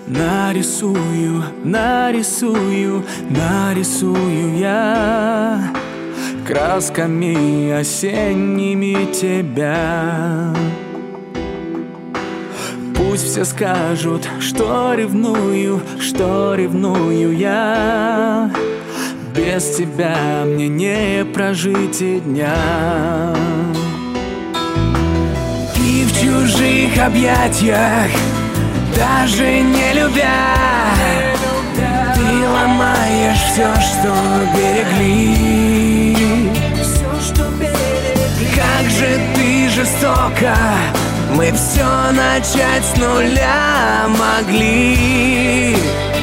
Нарисую, нарисую, нарисую я красками осенними тебя. Пусть все скажут, что ревную я. Без тебя мне не прожить и дня. И в чужих объятиях, даже не любя, ты ломаешь все, что берегли. Как же ты жестоко, мы все начать с нуля могли.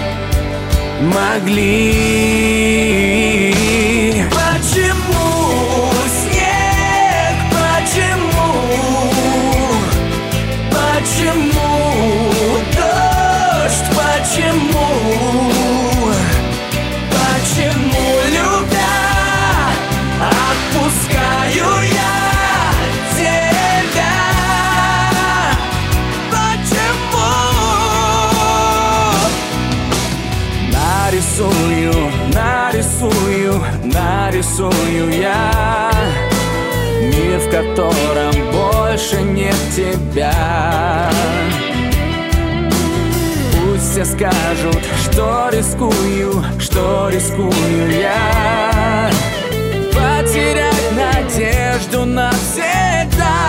Почему снег, почему? Почему дождь, почему? Почему, любя, отпускаю я тебя? Почему? Нарисую я мир, в котором больше нет тебя. Пусть все скажут, что рискую я потерять надежду навсегда.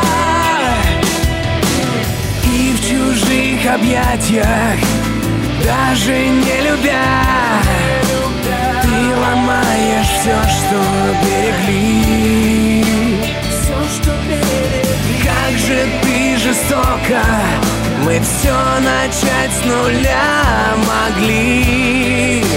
И в чужих объятиях, даже не любя, ты ломаешь все, что берегли. Как же ты жестоко, мы все начать с нуля могли.